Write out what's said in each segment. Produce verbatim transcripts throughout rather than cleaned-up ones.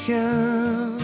patience.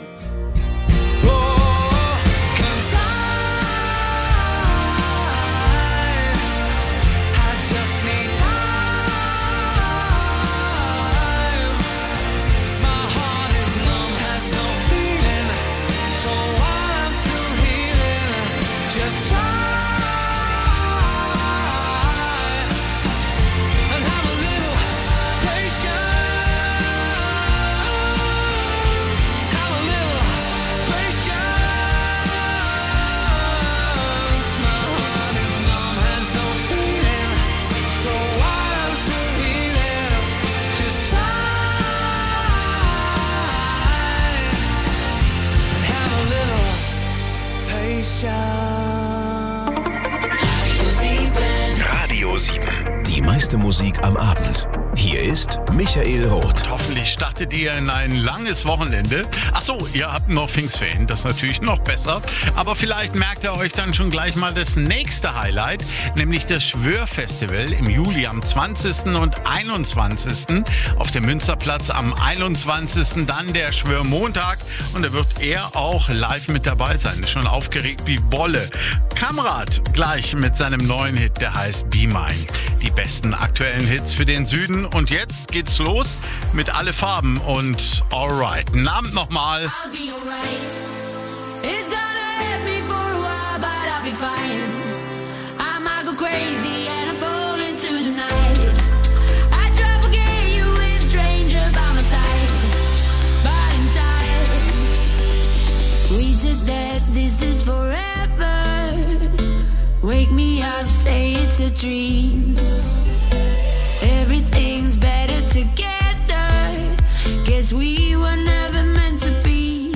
Radio sieben. Die meiste Musik am Abend. Hier ist Michael Roth. Hoffentlich startet ihr in ein langes Wochenende. Achso, ihr habt noch Pfingstferien, das ist natürlich noch besser. Aber vielleicht merkt ihr euch dann schon gleich mal das nächste Highlight, nämlich das Schwörfestival im Juli am zwanzigsten und einundzwanzigsten Auf dem Münsterplatz am einundzwanzigsten Dann der Schwörmontag und da wird er auch live mit dabei sein. Ist schon aufgeregt wie Bolle. Kamrat gleich mit seinem neuen Hit, der heißt Be Mine. Die besten aktuellen Hits für den Süden. Und jetzt geht's los mit Alle Farben und Alright. Guten Abend nochmal. I'll be alright. It's gonna hurt me for a while, but I'll be fine. I might go crazy and I fall into the night. I try to forget you with a stranger by my side, but in time we said that this is forever. Wake me up, say it's a dream. Everything's better together. Guess we were never meant to be.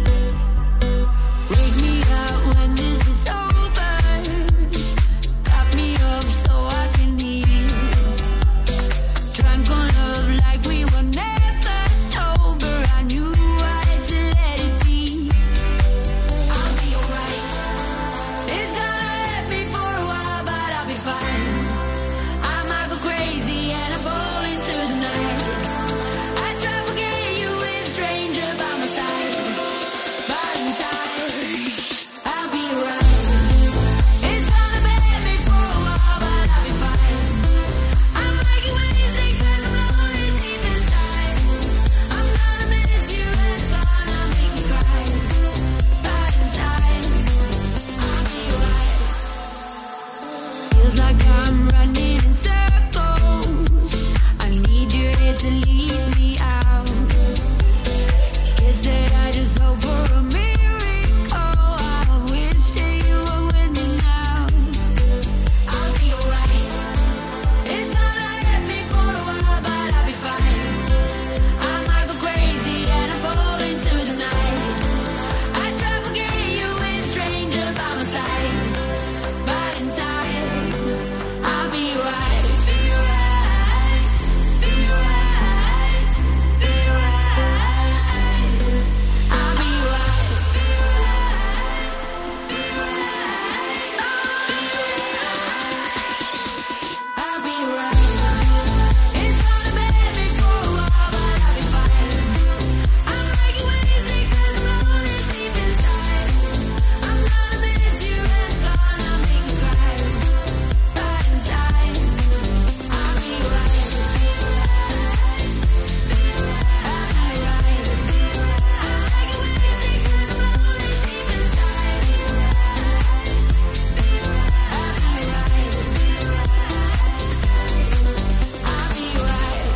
Wake me up when this is over. Top me up so I can heal. Drunk on love like we were never sober. I knew I had to let it be. I'll be alright. It's gonna hurt me for a while, but I'll be fine. I might go crazy and I fall into the night. I try to forget you with a stranger by my side, but in time I'll be right. It's gonna hurt me for a while, but I'll be fine. I might get wasted 'cause I'm lonely deep inside. I'm gonna miss you and it's gonna make me cry, but in time I'll be right. Feels like I'm running in circles. I need you here to lead me out. Guess that I just hope for a miracle. I wish that you were with me now. I'll be alright. It's gonna hurt me for a while, but I'll be fine. I might go crazy and I fall into the night. I try to forget you with a stranger by my side, but in time I'll be right. Be right. Be right. Be right. I'll be right. Be right. Be right. I'll be right. It's gonna hurt me for a while, but I'll be fine. I might get wasted 'cause I'm lonely deep inside. I'm gonna miss you and it's gonna make me cry, but in time I'll be right. I'll be right. I might get wasted 'cause I'm lonely deep inside. I'll be right. I'll be right.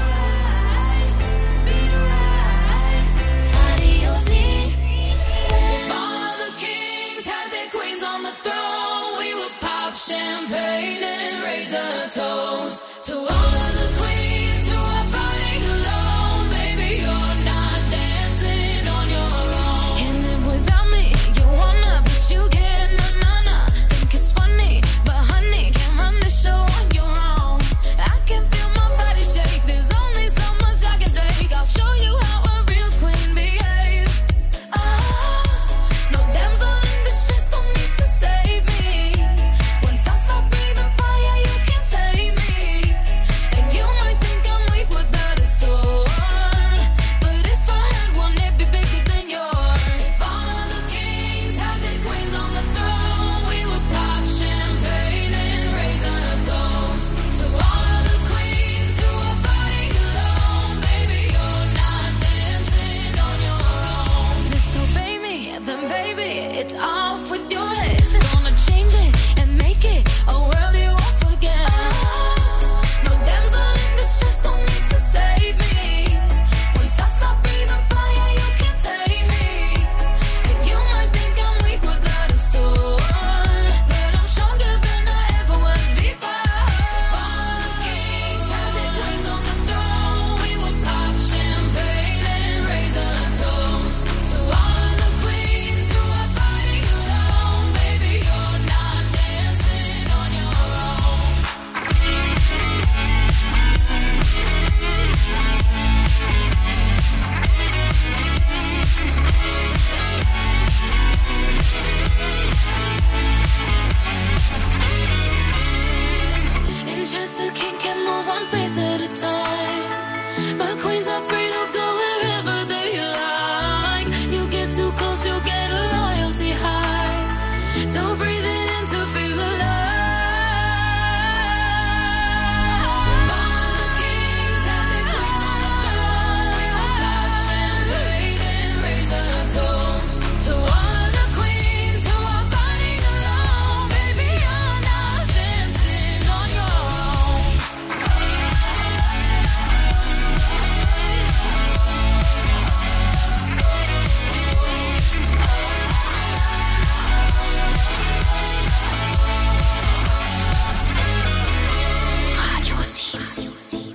Be right. Adios. If all of the kings had their queens on the throne, we would pop champagne and raise a toast to all of the queens who are fighting alone. Baby, you're not dancing on your own. Can't live without me. You wanna, but you can't. Nah, nah, nah. Think it's funny, but honey, can't run the show on your own. I can feel my body shake. There's only so much I can take. I'll show you how a real queen behaves. Ah, no damsel in distress, don't need to save me. Once I stop breathing fire, you can't take me. baby, it's off with your head. Gonna change it and make it a world you won't forget. No damsel in distress, don't need to save me. Once I stop breathing fire, you can't take me. And you might think I'm weak without a sword, but I'm stronger than I ever was before. All the kings had their queens on the throne. We would pop champagne and raise a toast to all the queens who are fighting alone. Baby, you're not dancing on your own. In just a king can move one space at a time, but queens are free to go wherever they like. You get too close, you'll get a royalty high. So breathe it in to feel alive. All the kings have their queens on the throne. We will pop champagne and raise a toast to all of the queens who are fighting alone. Baby, you're not dancing on your own. Radio sieben.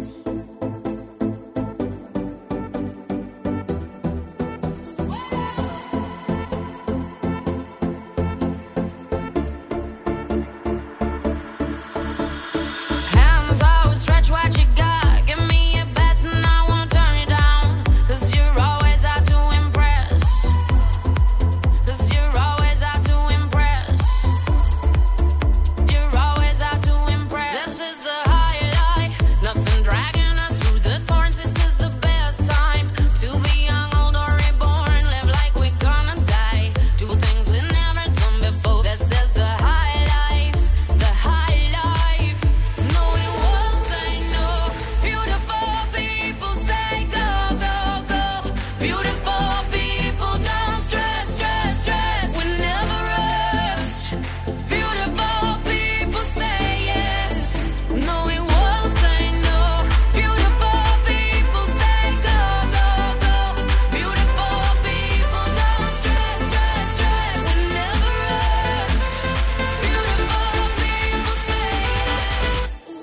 Hands out, stretch what you got. Give me your best and I won't turn it down. Cause you're always out to impress. Cause you're always out to impress. You're always out to impress. This is the highlight. Nothing dragging us through the thorns. This is the best time to be young, old, or reborn. Live like we're gonna die. Do things we've never done before. This is the high life. The high life. No, we won't say no. Beautiful people say go, go, go. Beautiful people don't stress, stress, stress. We never rest. Beautiful people say yes. No, we won't say no. Beautiful people say go, go, go. Beautiful people don't stress, stress, stress. We never rest. Beautiful people say yes.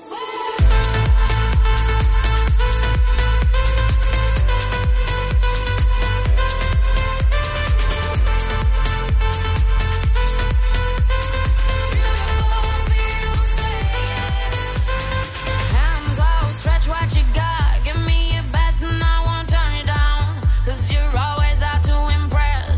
Hands out, stretch what you got. Give me your best and I won't turn it down. Cause you're always out to impress.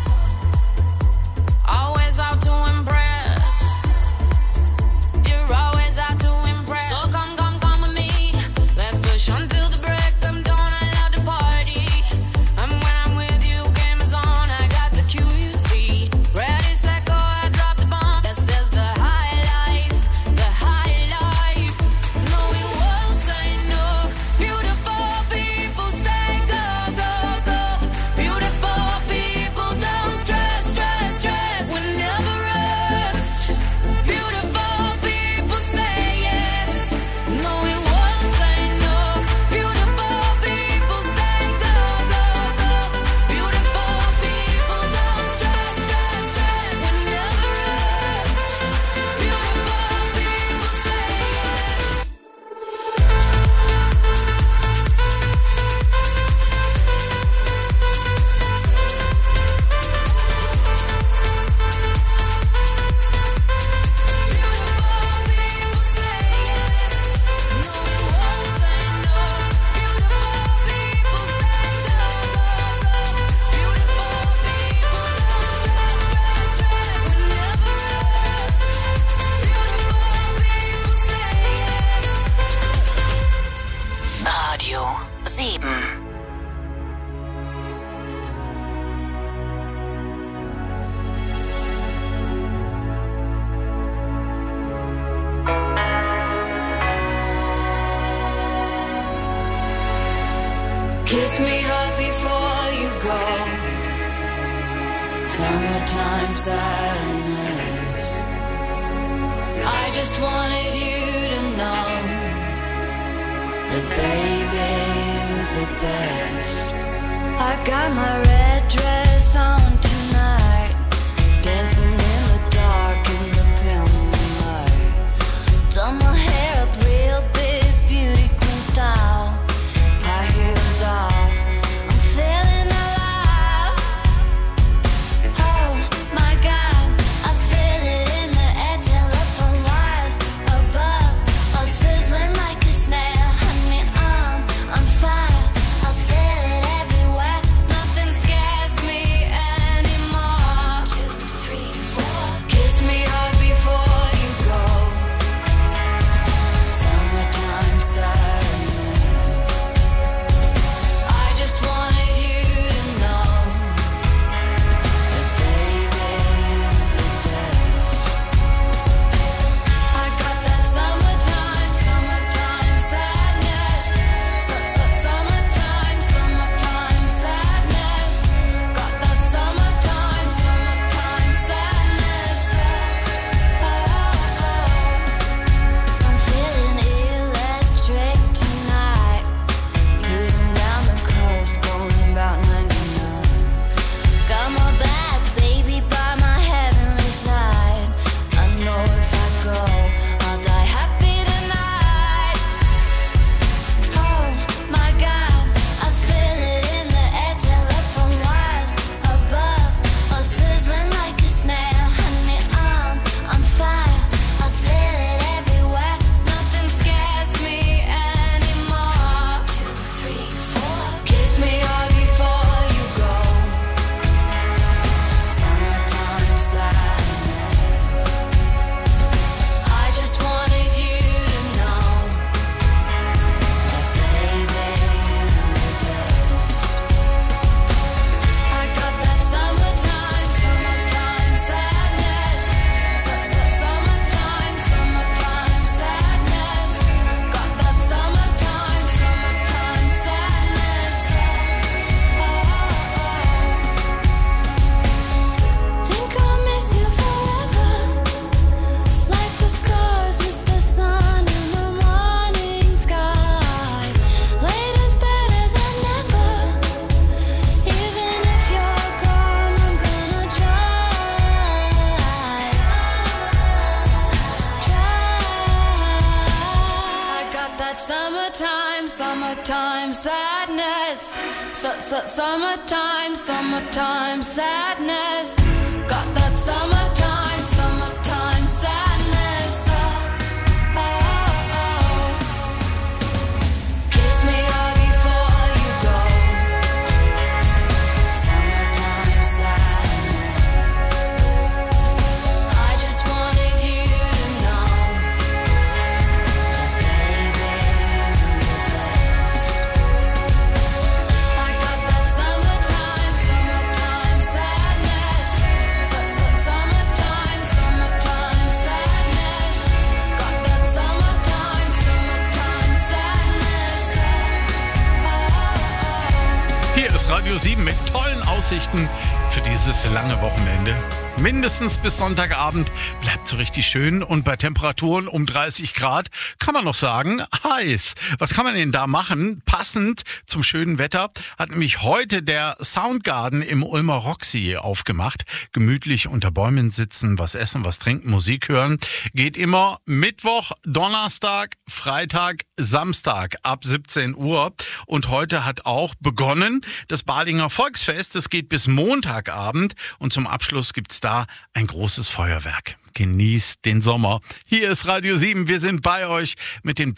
Always out to impress. You're always out to impress. So come, come, come with me. Let's push until the break of dawn. I love to party. And when I'm with you, game is on. I got the cue, you see. Ready, set, go, I drop the bomb. This is the high life. The high life. No, we won't say no. Beautiful people say go, go, go. Beautiful people don't stress, stress, stress. We never rest. Beautiful people say yes. No, we won't say no. Beautiful people say go, go, go. Beautiful people don't stress, stress, stress. We never rest. Beautiful people say yes. Radio sieben. Kiss me hard before you go. Summertime sadness. I just wanted you to know that baby, you're the best. I got my red dress on tonight, dancing in the dark in the pale moonlight. Done my hair up real big, beauty queen style. High heels off, I'm feeling alive. Oh my God, I feel it in the air, telephone wires above, all sizzling like a snare. Honey, I'm on fire, I feel it everywhere. Nothing scares me anymore. Two, three, four. Kiss me hard before you go. Summertime sadness. I just wanted you to know that baby, you're the best. I got that summertime, summertime sadness. Su- su- Summertime, summertime sadness. Got that summertime, summertime sadness. Oh, I'm feeling electric tonight. Cruising down the coast, going about ninety-nine. Got my bad baby by my heavenly side. I know if I go, I'll die happy tonight. Oh my God, I feel it in the air, telephone wires above, all sizzling like a snare. Honey, I'm on fire, I feel it everywhere. Nothing scares me anymore. Two, three, four. Kiss me hard before you go. Summertime sadness. I just wanted you to know that baby, you're the best. I got that summertime, summertime sadness. Su- su- Summertime, summertime sadness. Got that summertime, summertime sadness. Oh, think I'll miss you forever, like the stars miss the sun in the morning sky. Later's better than never. Even if you're gone, I'm gonna try. Try. I got that summertime, summertime sadness. Su- su- Summertime, summertime sadness. Got that summertime, summertime sadness. Oh, oh, oh. Kiss me hard before you go. Summertime sadness. I just wanted you to know that baby, you're the best. I got that summertime, summertime sadness. Su- su- Summertime, summertime sadness. Got that summertime, summertime sadness. Oh, oh. Hier ist Radio sieben mit tollen Aussichten für dieses lange Wochenende. Mindestens bis Sonntagabend bleibt so richtig schön und bei Temperaturen um dreißig Grad kann man noch sagen, heiß. Was kann man denn da machen? Passend zum schönen Wetter hat nämlich heute der Soundgarden im Ulmer Roxy aufgemacht. Gemütlich unter Bäumen sitzen, was essen, was trinken, Musik hören. Geht immer Mittwoch, Donnerstag, Freitag, Samstag ab siebzehn Uhr. Und heute hat auch begonnen das Balinger Volksfest. Es geht bis Montagabend und zum Abschluss gibt's da ein großes Feuerwerk. Genießt den Sommer. Hier ist Radio sieben. Wir sind bei euch mit den